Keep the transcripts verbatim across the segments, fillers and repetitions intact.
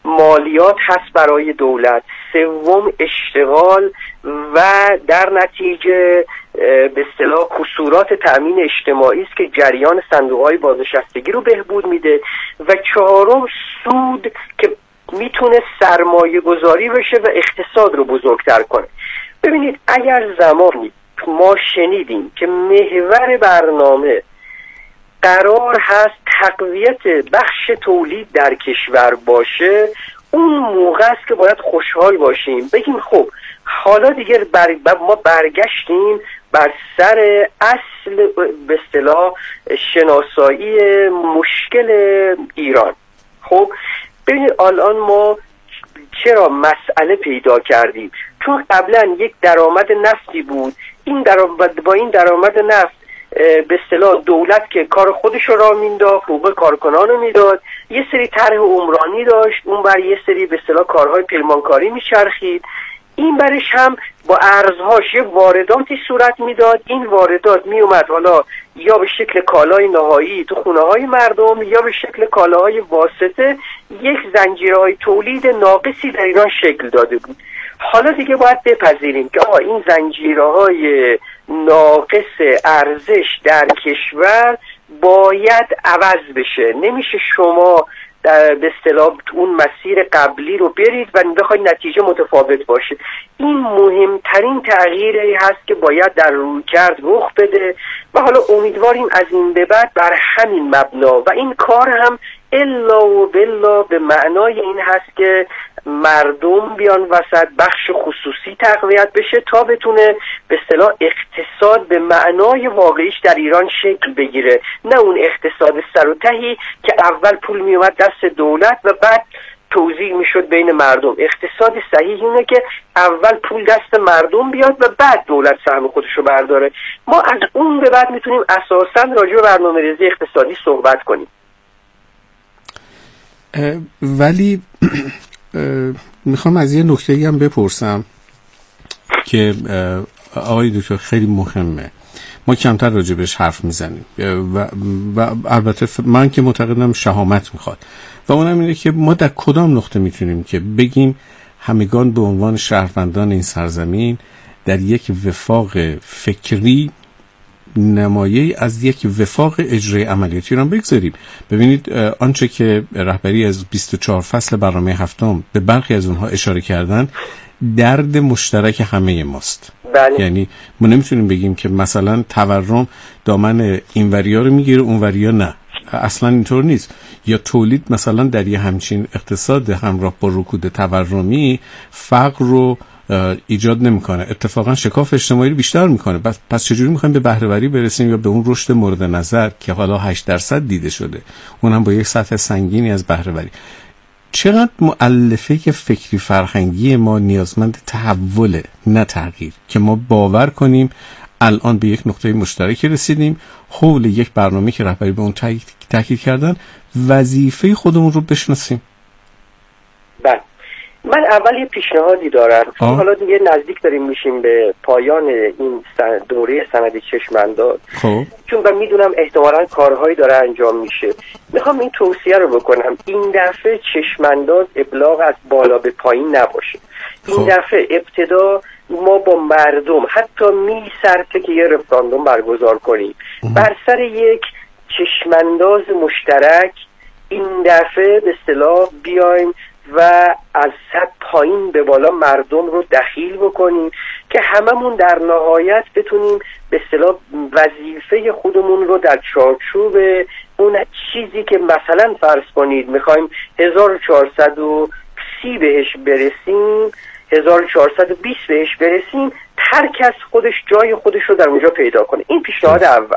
مالیات هست برای دولت، سوم اشتغال و در نتیجه به اصطلاح کسورات تأمین اجتماعی است که جریان صندوق‌های بازنشستگی رو بهبود میده، و چهارم سود که میتونه سرمایه گذاری بشه و اقتصاد رو بزرگتر کنه. ببینید اگر زمانی ما شنیدیم که محور برنامه قرار هست تقویت بخش تولید در کشور باشه، اون موقع است که باید خوشحال باشیم، بگیم خب حالا دیگه بر... ما برگشتیم بر سر اصل به اصطلاح شناسایی مشکل ایران. خب ببینید الان ما چرا مسئله پیدا کردیم؟ چون قبلا یک درآمد نفتی بود، این درآمد با این درآمد نفت به اصطلاح دولت که کار خودش رو راه مینداخت، حقوق کارکنان رو میداد، یه سری طرح عمرانی داشت، اون بر یه سری به اصطلاح کارهای پیمانکاری میچرخید، این برش هم با ارزهاش یه وارداتی صورت میداد، این واردات میومد حالا یا به شکل کالای نهایی تو خونه های مردم یا به شکل کالاهای واسطه، یک زنجیرهای تولید ناقصی در ایران شکل داده بود. حالا دیگه باید بپذیریم که آقا این زنجیرهای ناقص ارزش در کشور باید عوض بشه. نمیشه شما به اصطلاح اون مسیر قبلی رو برید و بخواید نتیجه متفاوت باشه. این مهمترین تغییری هست که باید در رویکرد رخ بده و حالا امیدواریم از این به بعد بر همین مبنا و این کار هم الا و بلا به معنای این هست که مردم بیان وسط، بخش خصوصی تقویت بشه تا بتونه به اصطلاح اقتصاد به معنای واقعیش در ایران شکل بگیره، نه اون اقتصاد سر و تهی که اول پول میومد دست دولت و بعد توزیع میشد بین مردم. اقتصاد صحیح اینه که اول پول دست مردم بیاد و بعد دولت سهم خودش رو برداره. ما از اون به بعد میتونیم اساساً راجع به برنامه‌ریزی اقتصادی صحبت کنیم. ولی میخوام از یه نکته‌ای هم بپرسم که آقای دکتر خیلی مهمه، ما کمتر راجبش حرف میزنیم و, و البته من که معتقدم شهامت میخواد و اونم اینه که ما در کدام نقطه میتونیم که بگیم همگان به عنوان شهروندان این سرزمین در یک وفاق فکری نمایه از یک وفاق اجرای عملیاتی رو بگذاریم. ببینید آنچه که رهبری از بیست و چهار فصل برنامه هفتم به برخی از اونها اشاره کردن درد مشترک همه ماست. بله. یعنی ما نمیتونیم بگیم که مثلا تورم دامن اینوریا رو میگیره اونوریا نه، اصلا اینطور نیست. یا تولید مثلا در یه همچین اقتصاد همراه با رکود تورمی فقر رو ایجاد نمیکنه، اتفاقا شکاف اجتماعی رو بیشتر میکنه. پس پس چجوری میخوایم به بهره‌وری برسیم یا به اون رشد مورد نظر که حالا هشت درصد دیده شده، اونم با یک سطح سنگینی از بهره‌وری؟ چقدر مؤلفه که فکری فرهنگی ما نیازمند تحوله نه تغییر، که ما باور کنیم الان به یک نقطه مشترکی رسیدیم، حول یک برنامه که رهبری به اون تاکید کردن وظیفه خودمون رو بشناسیم. بله، من اول یه پیشنهادی دارم، چون حالا دیگه نزدیک داریم میشیم به پایان این دوره سند چشم‌انداز. خب چون من میدونم احتمالاً کارهایی داره انجام میشه، میخوام این توصیه رو بکنم این دفعه چشم‌انداز ابلاغ از بالا به پایین نباشه. این خب. دفعه ابتدا ما با مردم حتی میصرفه که یه رفراندوم برگزار کنیم بر سر یک چشم‌انداز مشترک. این دفعه به اصطلاح بیایم و از سطح پایین به بالا مردم رو دخیل بکنیم که هممون در نهایت بتونیم به اصطلاح وظیفه خودمون رو در چارچوب اون چیزی که مثلا فرض کنید میخوایم هزار و چهارصد و سی بهش برسیم، هزار و چهارصد و بیست بهش برسیم، هر کس خودش جای خودش رو در اونجا پیدا کنه. این پیشنهاد اول.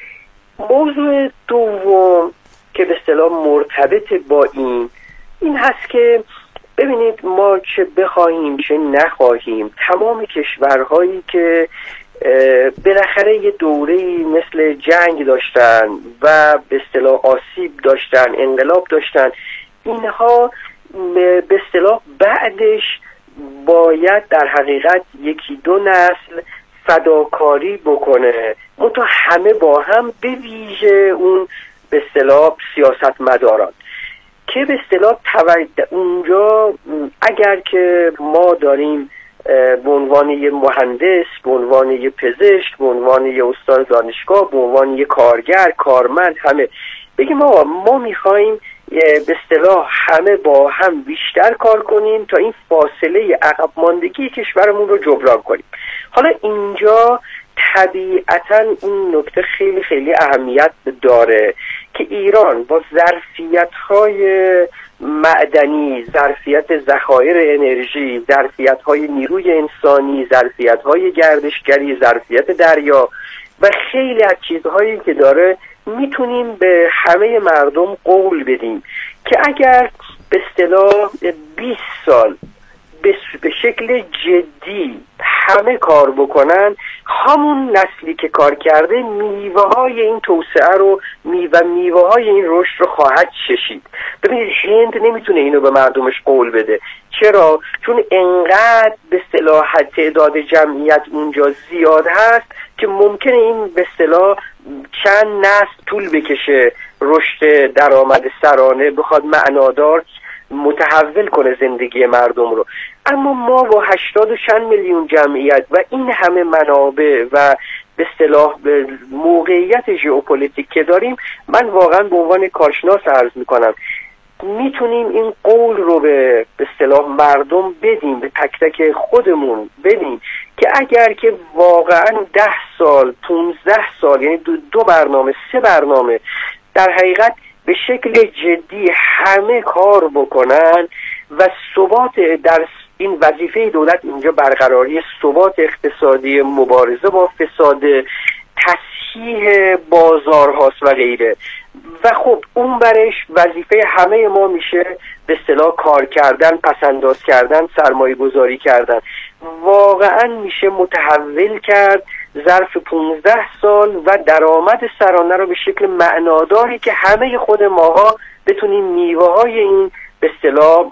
موضوع دوم که به اصطلاح مرتبط با این این هست که ببینید ما چه بخواهیم چه نخواهیم، تمام کشورهایی که بالاخره یه دوره‌ای مثل جنگ داشتن و به اصطلاح آسیب داشتن، انقلاب داشتن، اینها به اصطلاح بعدش باید در حقیقت یکی دو نسل فداکاری بکنه، منتها همه با هم، به ویژه اون به اصطلاح سیاستمداران. که به اصطلاح اونجا اگر که ما داریم به عنوان یه مهندس، به عنوان یه پزشک، به عنوان یه استاد دانشگاه، به عنوان یه کارگر، کارمند، همه بگیم آقا ما میخواییم به اصطلاح همه با هم بیشتر کار کنیم تا این فاصله عقب ماندگی کشورمون رو جبران کنیم. حالا اینجا طبیعتاً این نکته خیلی خیلی اهمیت داره که ایران با ظرفیت‌های معدنی، ظرفیت ذخایر انرژی، ظرفیت‌های نیروی انسانی، ظرفیت‌های گردشگری، ظرفیت دریا و خیلی از چیزهایی که داره میتونیم به همه مردم قول بدیم که اگر به اصطلاح بیست سال به شکل جدی همه کار بکنن، همون نسلی که کار کرده میوه های این توسعه رو میوه میوه های این رشد رو خواهد چشید. ببینید هند نمیتونه اینو به مردمش قول بده. چرا؟ چون انقدر به اصطلاح تعداد جمعیت اونجا زیاد هست که ممکنه این به اصطلاح چند نسل طول بکشه رشد درآمد سرانه بخواد معنادار متحول کنه زندگی مردم رو. اما ما با هشتاد و چند میلیون جمعیت و این همه منابع و به اصطلاح موقعیت ژئوپلیتیک که داریم، من واقعا به عنوان کارشناس عرض میکنم میتونیم این قول رو به به اصطلاح مردم بدیم، به تک تک خودمون بدیم که اگر که واقعا ده سال پونزده سال یعنی دو, دو برنامه سه برنامه در حقیقت به شکل جدی همه کار بکنن و ثبات در این وظیفه دولت اینجا برقراری ثبات اقتصادی، مبارزه با فساد، تصحیح بازارهاست و غیره. و خب اون برش وظیفه همه ما میشه به اصطلاح کار کردن، پسنداز کردن، سرمایه گذاری کردن. واقعا میشه متحول کرد ظرف پونزده سال و درآمد سرانه رو به شکل معناداری که همه خود ماها بتونیم میوه های این به اصطلاح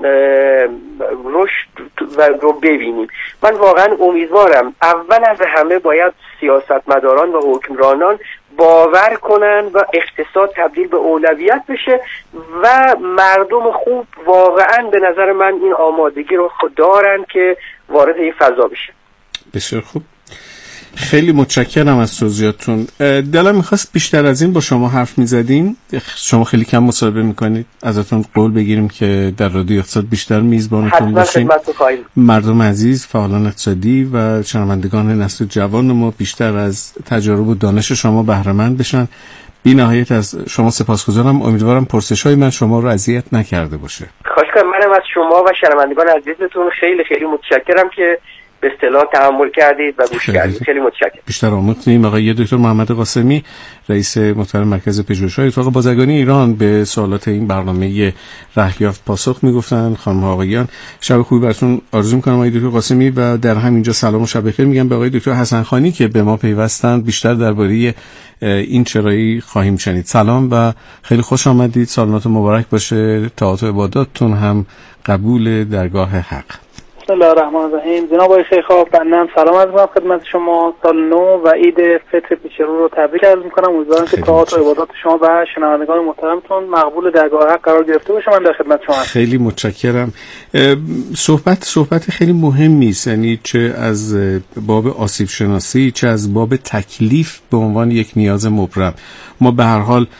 رشد رو ببینیم. من واقعا امیدوارم اول از همه باید سیاستمداران و حکمرانان باور کنن و اقتصاد تبدیل به اولویت بشه و مردم خوب واقعا به نظر من این آمادگی رو دارن که وارد این فضا بشه. بسیار خوب، خیلی متشکرم از توضیحاتتون. دلم میخواست بیشتر از این با شما حرف میزدیم، شما خیلی کم مصاحبه میکنید، ازتون قول بگیریم که در رادیو اقتصاد بیشتر میزبانتون باشیم. مردم عزیز، فعالان اقتصادی و شنوندگان نسل جوان ما بیشتر از تجارب و دانش شما بهره مند بشن. بی نهایت از شما سپاسگزارم. امیدوارم پرسش‌های من شما رو اذیت نکرده باشه. خواهش کنم. منم از شما و شنوندگان عزیزتون خیلی خیلی متشکرم که به اصطلاح تحمل کردید و گوش کردید. خیلی متشکرم. بیشتر آموختیم. آقای دکتر محمد قاسمی، رئیس محترم مرکز پژوهش‌های اتاق بازرگانی ایران، به سوالات این برنامه رهیافت پاسخ میگفتن. خانم ها آقایان، شب خوبی براتون آرزو می‌کنم آقای دکتر قاسمی، و در همینجا سلام و شب بخیر میگم به آقای دکتر حسن خانی که به ما پیوستن. بیشتر درباره این چرایی خواهیم شنید. سلام و خیلی خوش آمدید. سالمات مبارک باشه. طاعات و عباداتتون هم قبول درگاه حق. بسم الله الرحمن الرحیم. جناب آقای شیخ‌آب، بنده سلام عرض می‌کنم خدمت شما. سال نو و عید فطر پیش رو رو تبریک عرض می‌کنم. امیدوارم که طاعات و عبادات شما و شنوندگان محترمتون مقبول درگاه حق قرار گرفته باشه. من در خدمت شما هستم. خیلی متشکرم. صحبت صحبت خیلی مهمی است، یعنی چه از باب آسیب شناسی چه از باب تکلیف به عنوان یک نیاز مبرم. ما به هر حال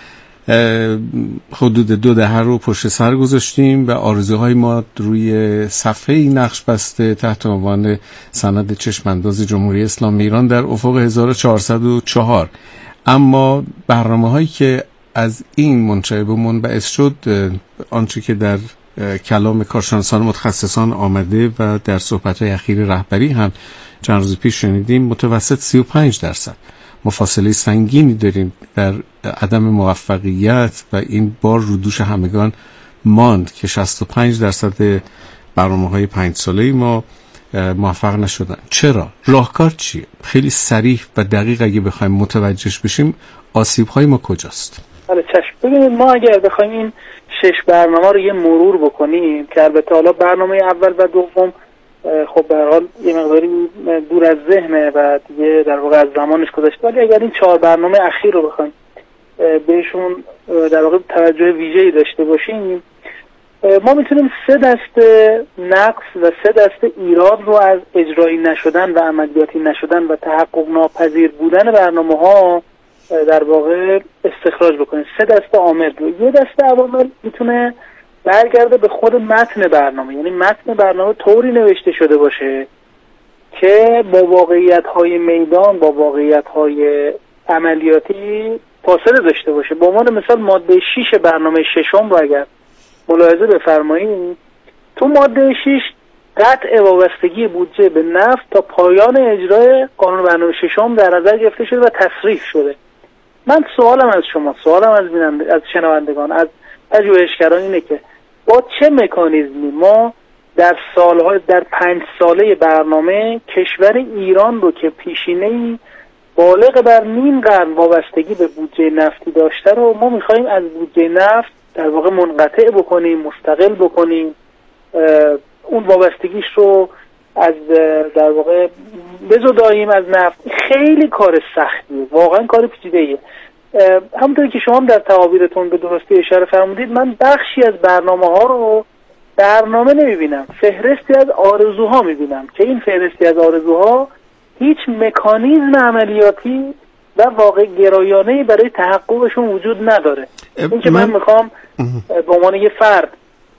حدود دو دهه رو پشت سر گذاشتیم و آرزوهای ما روی صفحه نقش بسته تحت عنوان سند چشمانداز جمهوری اسلامی ایران در افق هزار و چهارصد و چهار. اما برنامه‌هایی که از این منشأ و منبعث شد، آنچه که در کلام کارشناسان متخصصان آمده و در صحبت‌های اخیر رهبری هم چند روز پیش شنیدیم، متوسط سی و پنج درصد ما فاصله سنگینی داریم در عدم موفقیت و این بار رو دوش همگان ماند که شصت و پنج درصد برنامه‌های پنج ساله ما موفق نشدن. چرا؟ راهکار چیه؟ خیلی صریح و دقیق اگه بخوایم متوجهش بشیم آسیب‌های ما کجاست؟ بله چشم. ببینید ما اگر بخوایم این شش برنامه رو یه مرور بکنیم که البته حالا برنامه اول و دوم خب به هر حال یه مقداری دور از ذهنه و دیگه در واقع از زمانش گذشته، ولی اگر این چهار برنامه اخیر رو بخوایم بهشون در واقع توجه ویژه‌ای داشته باشیم، ما میتونیم سه دسته نقص و سه دسته ایراد رو از اجرایی نشدن و عملیاتی نشدن و تحقق ناپذیر بودن برنامه ها در واقع استخراج بکنیم. سه دسته عامل رو. یه دسته عوامل میتونه برگرده به خود متن برنامه، یعنی متن برنامه طوری نوشته شده باشه که با واقعیت‌های میدان، با واقعیت‌های عملیاتی فاصله داشته باشه. به عنوان مثال ماده شش برنامه ششم رو اگر ملاحظه بفرمایید، تو ماده شش قطع وابستگی بودجه به نفت تا پایان اجرای قانون برنامه ششم در نظر گرفته شده و تصریح شده. من سوالم از شما، سوالم از بیننده، از شنوندگان، از پژوهشگران اینه که با چه مکانیزمی ما در سالهای در پنج ساله برنامه کشور ایران رو که پیشینه‌ای بالغ بر نیم قرن وابستگی به بودجه نفتی داشته رو ما می‌خوایم از بودجه نفت در واقع منقطع بکنیم، مستقل بکنیم، اون وابستگیش رو از در واقع بزداییم از نفت. خیلی کار سختیه، واقعا کار پیچیده‌ایه. همونطوری که شما هم در تعابیرتون به درستی اشاره فرمودید، من بخشی از برنامه ها رو برنامه نمیبینم، فهرستی از آرزوها میبینم که این فهرستی از آرزوها هیچ مکانیزم عملیاتی و واقع گرایانه‌ای برای تحققشون وجود نداره. این که من, من میخوام به عنوان یه فرد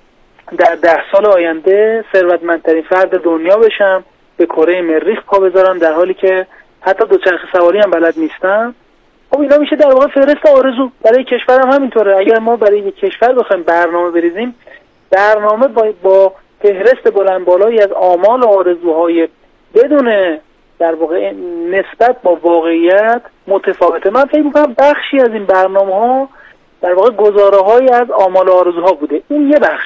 در ده سال آینده ثروتمندترین فرد دنیا بشم، به کره مریخ پا بذارم، در حالی که حتی دوچرخه سواری هم بلد نیستم، خب اینا میشه در واقع فهرست آرزو. برای کشورم همینطوره. اگر ما برای یک کشور بخوایم برنامه بریزیم، برنامه با, با فهرست بلند بالایی از آمال و آرزوهای بدون در واقع نسبت با واقعیت متفاوته. من فکر می‌کنم بخشی از این برنامه‌ها در واقع گزاره‌هایی از آمال و آرزوها بوده. این یه بخش.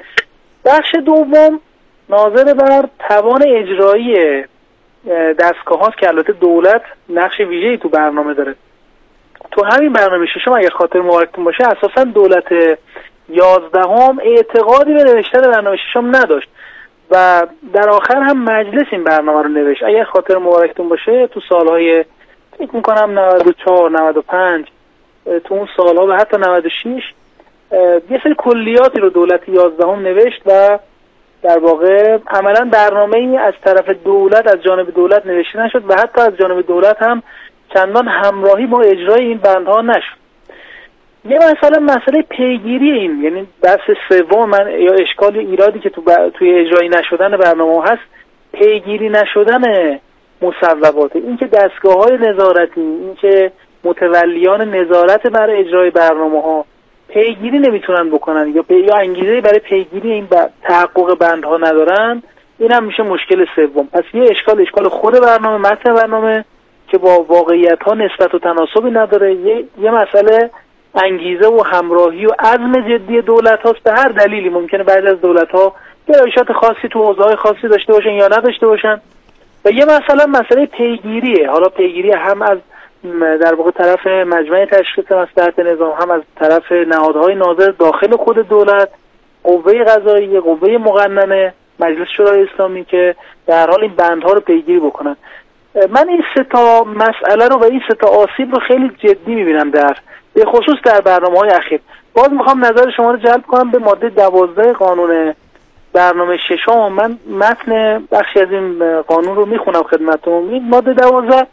بخش دوم ناظر بر توان اجرایی دستگاه هاست که البته دولت نقش ویژه‌ای تو برنامه داره. تو همین برنامه ششم اگر خاطر مبارکتون باشه، اساساً دولت یازدهم اعتقادی به نوشتن برنامه ششم نداشت و در آخر هم مجلس این برنامه رو نوشت. اگر خاطر مبارکتون باشه تو سالهای فکر می‌کنم نود و چهار نود و پنج، تو اون سالها و حتی نود و شش یه سری کلیاتی رو دولت یازدهم نوشت و در واقع عملاً برنامه‌ای از طرف دولت، از جانب دولت نوشته نشد و حتی از جانب دولت هم چندان همراهی با اجرای این بندها نشد. یه مثلا مسئله پیگیری این، یعنی بحث سوم من یا اشکال ایرادی که تو ب... توی اجرایی نشدن برنامه هست، پیگیری نشدن مصوبات. این که دستگاه‌های نظارتی، این که متولیان نظارت بر اجرای برنامه‌ها پیگیری نمیتونن بکنن یا پی... یا انگیزه برای پیگیری این ب... تحقق بندها ندارن، این هم میشه مشکل سوم. پس یه اشکال اشکال خود برنامه، متن برنامه که با واقعیت‌ها نسبت و تناسبی نداره. یه, یه مسئله انگیزه و همراهی و عزم جدی دولت هاست. به هر دلیلی ممکنه بعضی از دولت ها گرایشات خاصی تو حوزه‌های خاصی داشته باشن یا نداشته باشن. و یه مسئله مسئله پیگیریه. حالا پیگیری هم از در واقع طرف مجمع تشخیص مصلحت نظام، هم از طرف نهادهای ناظر داخل خود دولت، قوه قضاییه، قوه مقننه، مجلس شورای اسلامی که در حال این بندها رو پیگیری بکنن. من این سه تا مسئله رو و این سه تا آسیب رو خیلی جدی می‌بینم، در به خصوص در برنامه‌های اخیر. باز میخوام نظر شما رو جلب کنم به ماده دوازده قانون برنامه ششم. من متن بخشی از این قانون رو میخونم خدمتتون. این ماده دوازده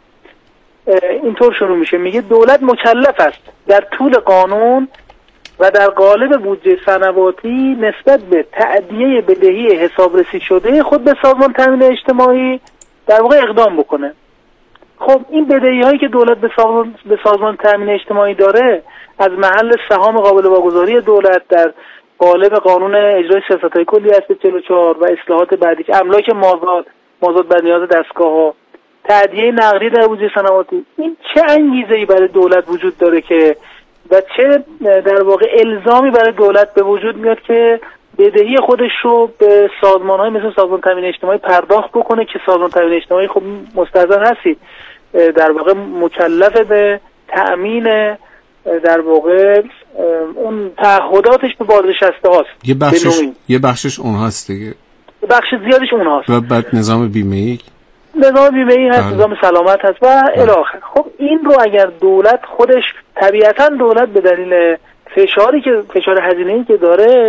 اینطور شروع میشه، میگه دولت مکلف است در طول قانون و در قالب بودجه سنواتی نسبت به تأدیه بدهی حسابرسی شده خود به سازمان تامین اجتماعی در واقع اقدام بکنه. خب این بدهی هایی که دولت به سازمان به سازمان تامین اجتماعی داره از محل سهام قابل واگذاری دولت در قالب قانون اجرای سیاست‌های کلی است چهل و چهار و اصلاحات بعدی، املاک مازاد، مازاد بر نیاز دستگاه‌ها، تأدیه نقدی در بودجه سنواتی، این چه انگیزه‌ای برای دولت وجود داره که و چه در واقع الزامی برای دولت به وجود میاد که بدهی خودش رو به سازمان‌های مثل سازمان تامین اجتماعی پرداخت بکنه که سازمان تامین اجتماعی خب مستحضر هستی در واقع مکلف به تأمین در واقع اون تعهداتش به بازنشسته هاست. یه بخشش یه بخشش اونهاست دیگه. بخش زیادش اونهاست. و بعد نظام بیمه‌ای نظام بیمه‌ای هست، نظام سلامت هست و الی آخر. خب این رو اگر دولت خودش، طبیعتاً دولت به دلیل فشاری که فشار هزینه‌ای که داره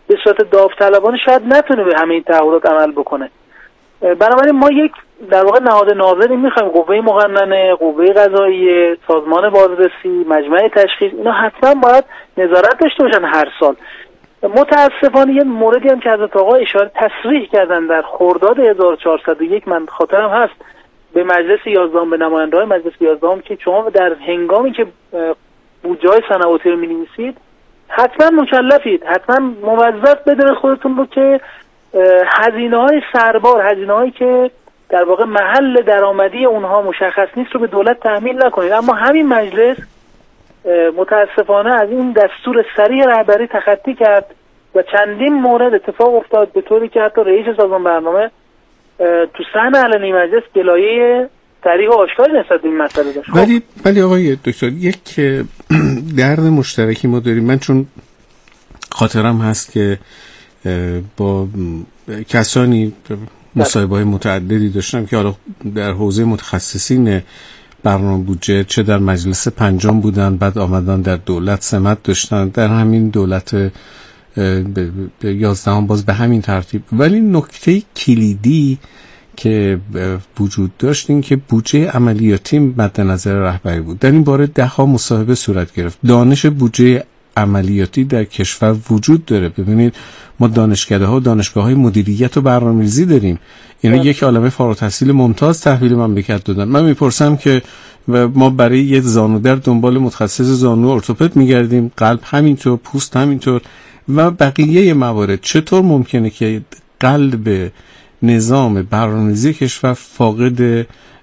به صورت داوطلبانه شاید نتونه به همه این تعهدات عمل بکنه. بنابراین ما یک در واقع نهاد ناظری میخوایم، قوه مقننه، قوه قضاییه، سازمان بازرسی، مجمع تشخیص، اینا حتما باید نظارت داشته باشن هر سال. متاسفانه یه موردی هم که حضرت آقا اشاره تصریح کردن در خرداد هزار و چهارصد و یک، من خاطرم هست به مجلس یازدهم، به نماینده‌های مجلس یازدهم که شما در هنگامی که بودجه‌های صنواتی رو می‌نویسید حتما مکلفید، حتما موظف بدونید خودتون رو که هزینه‌های سربار، هزینه‌هایی که در واقع محل درآمدی اونها مشخص نیست رو به دولت تحمیل نکنید. اما همین مجلس متاسفانه از این دستور صریح رهبری تخطی کرد و چندین مورد اتفاق افتاد به طوری که حتی رئیس سازمان برنامه تو صحن علنی مجلس گلایه صریح و آشکاری نسبت به این مسئله داشت. ولی ولی آقای دکتر یک درد مشترکی ما داریم. من چون خاطرم هست که با کسانی مصاحبه‌های متعددی داشتم که حالا در حوزه متخصصین برنامه بودجه چه در مجلس پنجم بودن، بعد آمدن در دولت سمت داشتن، در همین دولت به یازدهم باز به همین ترتیب. ولی نکته کلیدی که وجود داشت این که بودجه عملیاتی مد نظر رهبری بود. در این باره ده ها مصاحبه صورت گرفت. دانش بودجه عملیاتی در کشور وجود داره. ببینید ما دانشکده ها و دانشگاه های مدیریت و برنامه‌ریزی داریم. یعنی یک عالمه فارغ التحصیل ممتاز تحویل مملکت دادن. من میپرسم که ما برای یه زانو در دنبال متخصص زانو ارتوپد میگردیم، قلب همینطور، پوست همینطور و بقیه موارد. چطور ممکنه که قلب نظام برنامه‌ریزی کشور فاقد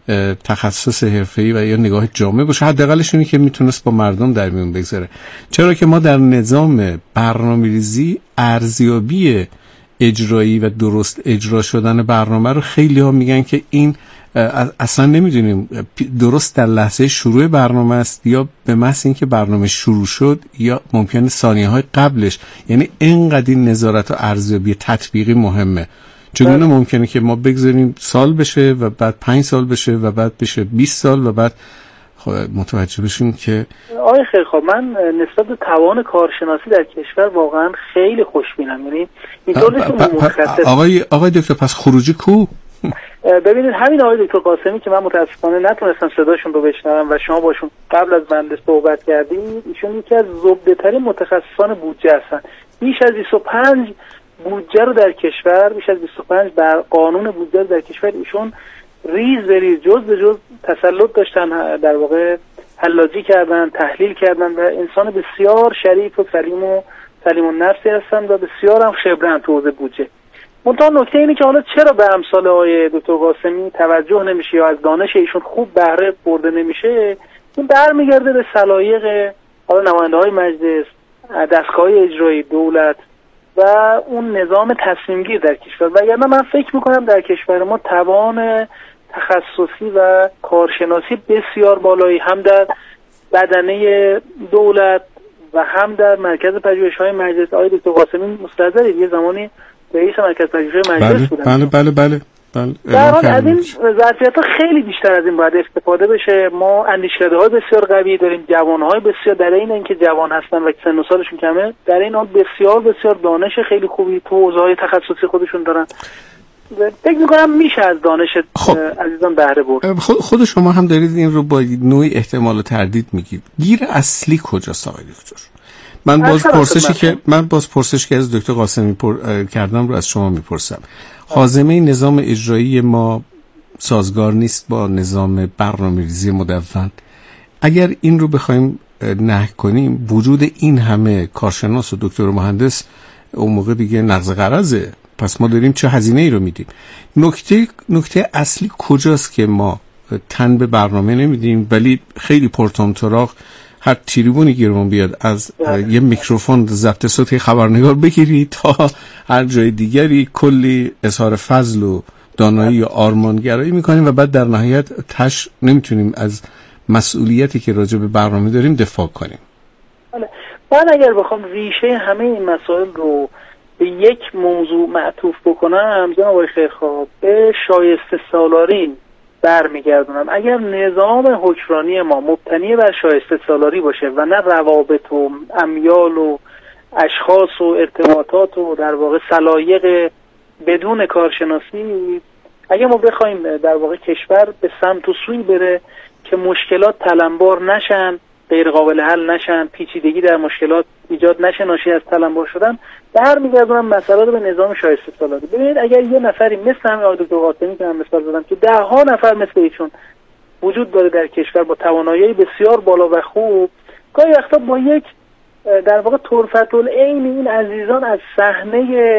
تخصص حرفه‌ای و یا نگاه جامع باشه؟ حداقلش اینه که میتونست با مردم در میون بگذاره. چرا که ما در نظام برنامه‌ریزی ارزیابی اجرایی و درست اجرا شدن برنامه رو خیلی ها میگن که این اصلا نمیدونیم درست در لحظه شروع برنامه است یا به محض اینکه برنامه شروع شد یا ممکنه ثانیه های قبلش. یعنی اینقدر این نظارت و ارزیابی تطبیقی مهمه. چگونه ممکنه که ما بگذاریم سال بشه و بعد پنج سال بشه و بعد بشه بیست سال و بعد متوجه بشیم که آقای خیلی خوب، من نسبت به توان کارشناسی در کشور واقعا خیلی خوشبینم. یعنی اینطور نیست متخصص. آقای آقای دکتر پس خروجی کو؟ ببینید همین آقای دکتر قاسمی که من متاسفانه نتونستم صداشون رو بشنوم و شما باشون قبل از بنده صحبت کردید، ایشون یکی از زبده‌ترین متخصصان بودجه هستن. بیش از بیست و پنج بودجه رو در کشور، بیش از بیست و پنج بر قانون بودجه رو در کشور ایشون ریز به ریز، جز به جز تسلط داشتن، در واقع حلاجی کردن، تحلیل کردن و انسان بسیار شریف و سلیم و سلیم النفسی هستن و بسیار هم خبره‌اند تو حوزه بودجه. منتها نکته اینه که حالا چرا به امثال آقای دکتر قاسمی توجه نمیشه یا از دانش ایشون خوب بهره برده نمیشه؟ این برمیگرده به سلایق حالا نماینده‌های مجلس، دستگاه اجرایی دولت و اون نظام تصمیم گیر در کشور. و یعنی من فکر میکنم در کشور ما توان تخصصی و کارشناسی بسیار بالایی هم در بدنه دولت و هم در مرکز پژوهش‌های مجلس. آقای دکتر قاسمی مستحضرید یه زمانی رئیس مرکز پژوهش‌های مجلس بودن. بله بله بله بله. در حال از این ظرفیت‌ها خیلی بیشتر از این باید استفاده بشه. ما اندیشکده‌های بسیار قوی داریم، جوان‌های بسیار، در این اینکه جوان هستن و سن و سالشون کمه، در این حال بسیار بسیار دانش خیلی خوبی تو حوزه‌های تخصصی خودشون دارن. فکر می‌کنم میشه از دانش خب. عزیزان بهره برد. خود شما هم دارید این رو با نوعی احتمال و تردید میگید. گیر اصلی کجاست آقای دکتر؟ من باز پرسشی که من باز پرسش که از دکتر قاسمی پر... کردم رو از شما میپرسم. خازمه نظام اجرایی ما سازگار نیست با نظام برنامه‌ریزی مدون. اگر این رو بخوایم نهی کنیم، وجود این همه کارشناس و دکتر و مهندس اون موقع دیگه نقض قرضه. پس ما داریم چه هزینه ای رو میدیم. نکته نکته اصلی کجاست که ما تن به برنامه نمیدیم ولی خیلی پرتامطراق هر تریبونی گیرمون بیاد از یه میکروفون ضبط صوتی خبرنگار بگیری تا هر جای دیگری کلی اظهار فضل و دانایی و آرمانگرایی میکنیم و بعد در نهایت تش نمیتونیم از مسئولیتی که راجع به برنامه داریم دفاع کنیم. من اگر بخوام ریشه همه این مسائل رو به یک موضوع معطوف بکنم، جناب آقای خیرخواه، به شایسته سالاری برمیگردونم. اگر نظام حکمرانی ما مبتنی بر شایسته سالاری باشه و نه روابط و امیال و اشخاص و ارتباطات و در واقع سلایق بدون کارشناسی، اگه ما بخوایم در واقع کشور به سمت و سوی بره که مشکلات تلمبار نشن، غیر قابل حل نشن، پیچیدگی در مشکلات ایجاد نشه ناشی از تلمبار شدن، برمیگردونم مسئله رو به نظام شایسته سالاری. ببینید اگر یه نفری مثل همین آقای دکتر قاسمی که من مثال زدم که ده ها نفر مثل ایشون وجود داره در کشور با توانایی بسیار بالا و خوب، گاهی وقتا با یک در واقع طرفت العین این عزیزان از صحنه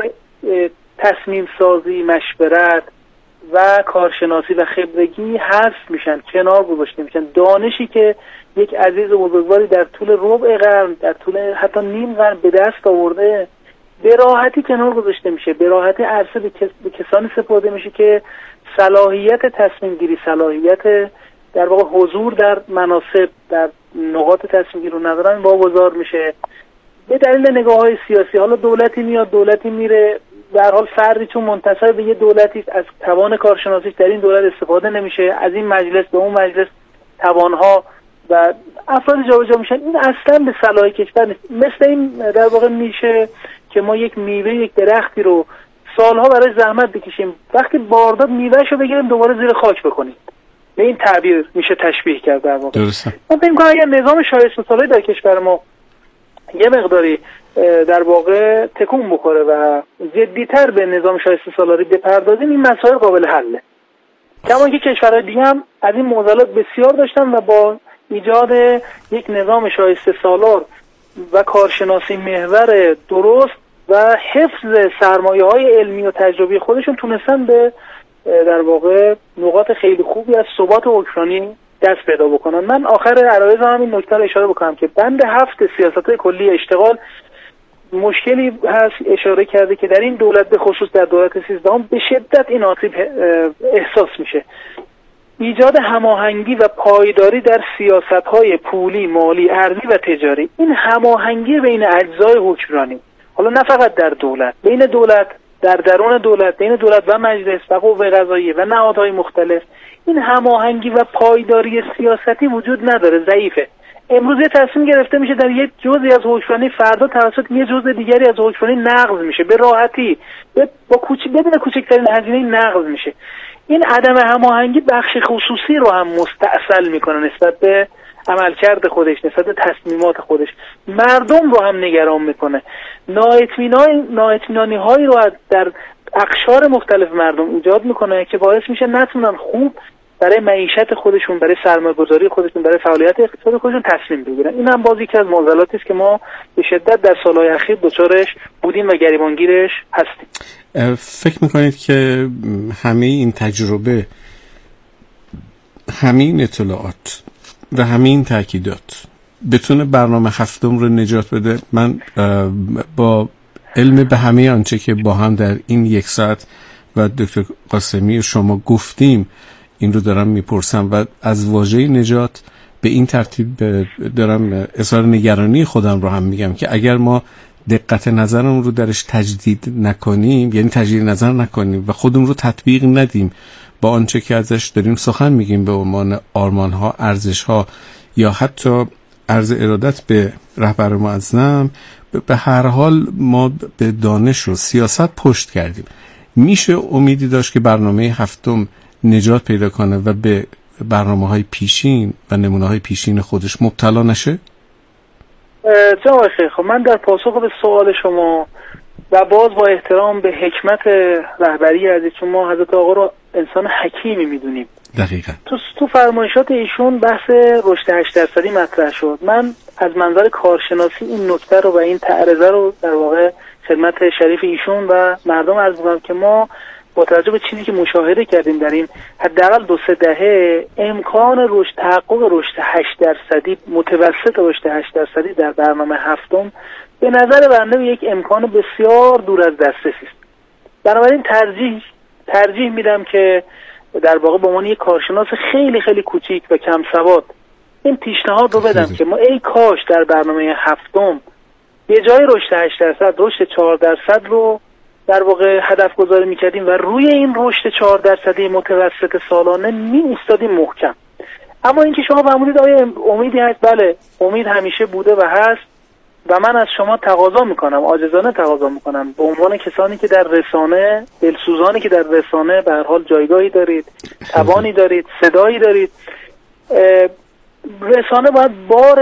تصمیم سازی، مشورت و کارشناسی و خبرگی حذف میشن، کنار گذاشته میشن. دانشی که یک عزیز بزرگواری در طول ربع قرن، در طول حتی نیم قرن به دست آورده، به راحتی کنار گذاشته میشه، به راحتی عرصه به, کس... به کسانی سپرده میشه که صلاحیت تصمیم گیری، صلاحیت در واقع حضور در مناصب، در نقاط تصمیم گیری رو ندارن، واگذار میشه به دلیل نگاه‌های سیاسی. حالا دولتی میاد، دولتی میره، به هر حال فردی چون منتسب به یه دولتی از توان کارشناسیش در این دولت استفاده نمیشه، از این مجلس به اون مجلس توانها و افراد جابجا میشن. این اصلا به صلاح کشور نیست. مثل این در واقع میشه که ما یک میوه، یک درختی رو سالها برای زحمت بکشیم، وقتی بارداد میوهشو بگیریم دوباره زیر خاک بکنیم. به این تعبیر میشه تشبیه کرد در واقع. درسته. من فکر می‌کنم اگر نظام شایسته سالاری در کشور ما یه مقداری در واقع تکون بخوره و جدی‌تر به نظام شایسته سالاری بپردازیم، این مسائل قابل حله. کما که کشورهای دیگه هم از این معضلات بسیار داشتن و با ایجاد یک نظام شایسته سالار و کارشناسی محور درست و حفظ سرمایه‌های علمی و تجربی خودشون تونستن به در واقع نقاط خیلی خوبی از ثبات حکمرانی دست پیدا بکنن. من آخر عرایض هم این نکته رو اشاره بکنم که بند هفت سیاست‌های کلی اشتغال مشکلی هست اشاره کرده که در این دولت به خصوص در دولت سیزدهم به شدت این آسیب احساس میشه. ایجاد هماهنگی و پایداری در سیاست‌های پولی، مالی، ارزی و تجاری. این هماهنگی بین اجزای حکمرانی، حالا نه فقط در دولت، بین دولت، در درون دولت، بین دولت و مجلس و قوه قضاییه و نهادهای مختلف، این هماهنگی و پایداری سیاستی وجود نداره، ضعیفه. امروز یه تصمیم گرفته میشه در یک جزئی از حکمرانی، فردا توسط یه جزء دیگری از حکمرانی نقض میشه، به راحتی با کوچیک بدون کوچکترین هزینه نقض میشه. این عدم هماهنگی بخش خصوصی رو هم مستأصل میکنه نسبت به عملکرد خودش، نسبت به تصمیمات خودش. مردم رو هم نگران میکنه. نااطمینانی هایی رو در اقشار مختلف مردم ایجاد میکنه که باعث میشه نتونن خوب برای معیشت خودشون، برای سرمایه‌گذاری خودشون، برای فعالیت اقتصادی خودشون تصمیم بگیرن. این هم باز یکی از معضلاتی است که ما به شدت در سالهای اخیر دچارش بودیم و گریبانگیرش هستیم. فکر میکنید که همه این تجربه، همه این اطلاعات و همه این تاکیدات بتونه برنامه هفتم رو نجات بده؟ من با علم به همه آنچه که با هم در این یک ساعت و دکتر قاسمی شما گفتیم این رو دارم میپرسم و از واژه نجات به این ترتیب دارم اظهار نگرانی خودم رو هم میگم که اگر ما دقت نظرم رو درش تجدید نکنیم، یعنی تجدید نظر نکنیم و خودمون رو تطبیق ندیم با آنچه که ازش داریم سخن میگیم به عنوان آرمان‌ها، ارزش‌ها یا حتی عرض ارادت به رهبر معظم، به هر حال ما به دانش و سیاست پشت کردیم. میشه امیدی داشت که برنامه هفتم نجات پیدا کنه و به برنامه‌های پیشین و نمونه‌های پیشین خودش مبتلا نشه؟ جناب خیر، خب من در پاسخ به سوال شما و باز با احترام به حکمت رهبری عزیز، چون ما حضرت آقا رو انسان حکیمی میدونیم. دقیقاً. تو تو فرمایشات ایشون بحث رشد هشت درصدی مطرح شد. من از منظر کارشناسی این نکته رو و این تعرضه رو در واقع خدمت شریف ایشون و مردم عرض می‌کنم که ما با توجه به چیزی که مشاهده کردیم در این حداقل دو سه دهه، امکان رشد، تحقق رشد هشت درصدی، متوسط رشد هشت درصدی در برنامه هفتم به نظر بنده یک امکان بسیار دور از دسترسی است. بنابراین ترجیح ترجیح میدم که در واقع به عنوان یک کارشناس خیلی خیلی کوچیک و کم سواد این پیشنهاد رو بدم که ما ای کاش در برنامه هفتم به جای رشد هشت درصد رشد چهار درصد رو در واقع هدف گذاری میکردیم و روی این رشد چهار درصدی متوسط سالانه می ایستادیم محکم. اما اینکه شما فرمودید آیا امیدی هست؟ بله، امید همیشه بوده و هست. و من از شما تقاضا میکنم، عاجزانه تقاضا میکنم، به عنوان کسانی که در رسانه، دلسوزانی که در رسانه به هر حال جایگاهی دارید، توانی دارید، صدایی دارید، رسانه باید بار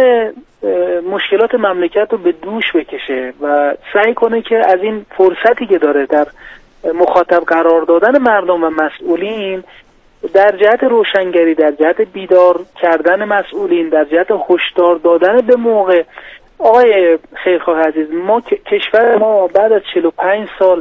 مشکلات مملکت رو به دوش بکشه و سعی کنه که از این فرصتی که داره در مخاطب قرار دادن مردم و مسئولین، در جهت روشنگری، در جهت بیدار کردن مسئولین، در جهت هشدار دادن به موقع. آقای خیرخواه عزیز، ما کشور ما بعد از چهل و پنج سال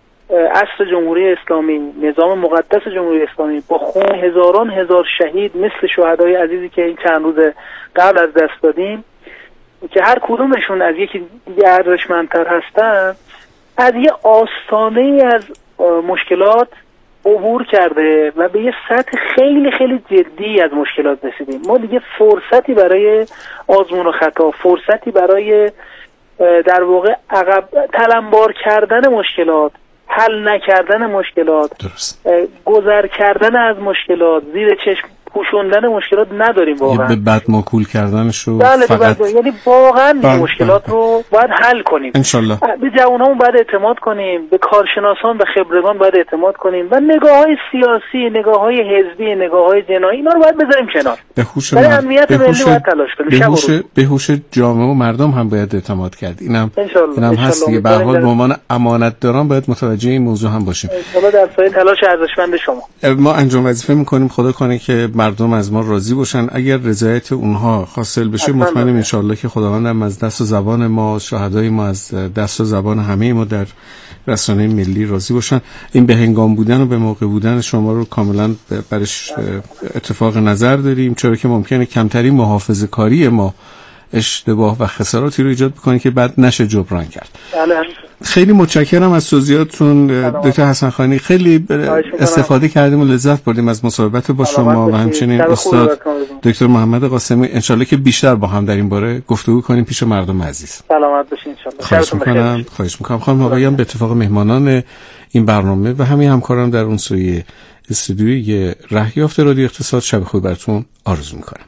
عصر جمهوری اسلامی، نظام مقدس جمهوری اسلامی، با خون هزاران هزار شهید مثل شهدای عزیزی که این چند روز قبل از دست دادیم، که هر کدومشون از یکی دیگه ارزشمندتر هستن، از یه آستانه از مشکلات عبور کرده و به یه سطح خیلی خیلی جدی از مشکلات رسیدیم. ما دیگه فرصتی برای آزمون و خطا، فرصتی برای در واقع عقب تلمبار کردن مشکلات، حل نکردن مشکلات، درست. گذر کردن از مشکلات، زیر چشم پوشوندن مشکلات نداریم واقعا. به بد موکول کردنش رو بله فقط بله، یعنی واقعا این مشکلات رو باید حل کنیم. انشالله. به جوانامون باید اعتماد کنیم، به کارشناسان و خبرگان باید اعتماد کنیم و نگاه‌های سیاسی، نگاه‌های حزبی، نگاه‌های جنایی، اینا رو باید بذاریم کنار. به هوش برای امنیت ملی باید تلاش کنیم. به هوش به هوش جامعه و مردم هم باید اعتماد کرد. اینم اینم هست دیگه. به هر حال به عنوان امانتداران باید متوجه این موضوع هم باشیم. ان در سایه تلاش ارزشمند شما. ما انجام وظیفه می‌کنیم، خدا کنه که مردم از ما راضی باشن. اگر رضایت اونها حاصل بشه، مطمئنم ان شاءالله که خداوند هم از دست و زبان ما، شهدای ما از دست و زبان همه ما در رسانه ملی راضی باشن. این به هنگام بودن و به موقع بودن شما رو کاملا برش اتفاق نظر داریم، چرا که ممکنه کمترین محافظه کاری ما اشتباه و خساراتی رو ایجاد بکنه که بعد نشه جبران کرد. خیلی متشکرم از توضیحاتتون دکتر حسن خانی. خیلی استفاده کردیم و لذت بردیم از مصاحبت با شما و همچنین استاد دکتر محمد قاسمی. انشالله که بیشتر با هم در این باره گفتگو کنیم پیش مردم عزیز. سلامت باشین انشالله. خواهش میکنم خواهش میکنم خانم آقایان، به اتفاق مهمانان این برنامه و همه همکاران در اون سوی استودیوی رهیافت رادیو اقتصاد، شب خوبی براتون آرزو میکنم.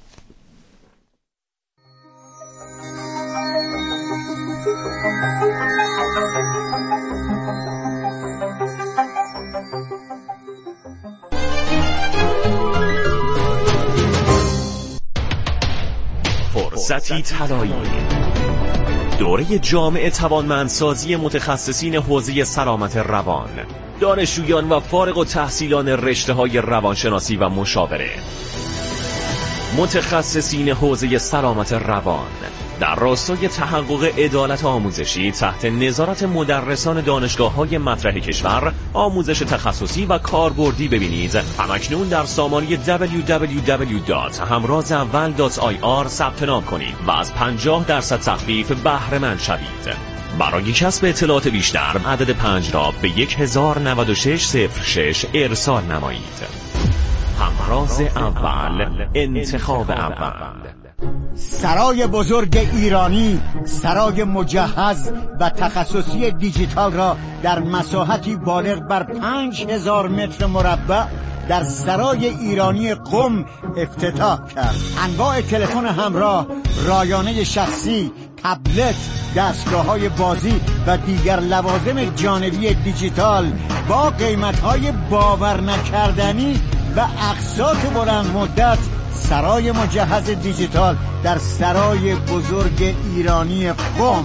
فرصتی طلایی، دوره جامع توانمندسازی متخصصین حوزه سلامت روان، دانشجویان و فارغ التحصیلان رشته‌های روانشناسی و مشاوره، متخصصین حوزه سلامت روان در راستای تحقق عدالت آموزشی تحت نظارت مدرسان دانشگاه‌های مطرح کشور، آموزش تخصصی و کاربردی ببینید. همکنون در سامانه دبلیو دبلیو دبلیو دات همراز اول دات آی آر ثبت نام کنید و از پنجاه درصد تخفیف بهره مند شوید. برای کسب اطلاعات بیشتر عدد پنج را به یک هزار و نود و شش صفر شش ارسال نمایید. همراز اول، انتخاب اول. سرای بزرگ ایرانی، سرای مجهز و تخصصی دیجیتال را در مساحتی بالغ بر پنج هزار متر مربع در سرای ایرانی قم افتتاح کرد. انواع تلفن همراه، رایانه شخصی، تبلت، دستگاه‌های بازی و دیگر لوازم جانبی دیجیتال با قیمت‌های باور نکردنی و اقساط بلند مدت. سرای مجهز دیجیتال در سرای بزرگ ایرانی قم.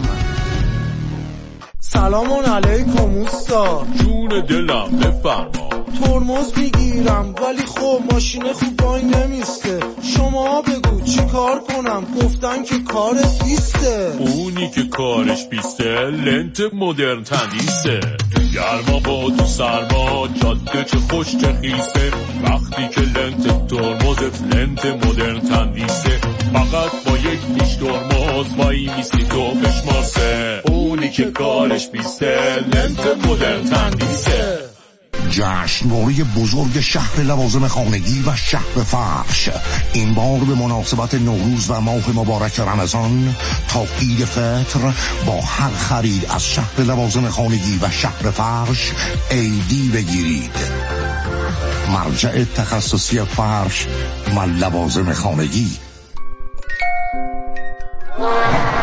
سلام علیکم اوستا. جون دلم بفرما. ترمز میگیرم ولی خب ماشین خوب وای نمیسته. شما بگو چی کار کنم؟ گفتن که کارت بیسته. اونی که کارش بیسته لنت مدرن تندیسه. گرما با تو سرما جاده چه خوش چه خیسه. وقتی که لنت ترمزت لنت مدرن تندیسه. فقط با یک نیش ترمز وای میستی تو بشماسه. اونی که کارش بیسته لنت مدرن تندیسه. جشنواره بزرگ شهر لوازم خانگی و شهر فرش این بار به مناسبت نوروز و ماه مبارک رمضان تا عید فطر با هر خرید از شهر لوازم خانگی و شهر فرش عیدی بگیرید. مرجع تخصصی فرش و لوازم خانگی.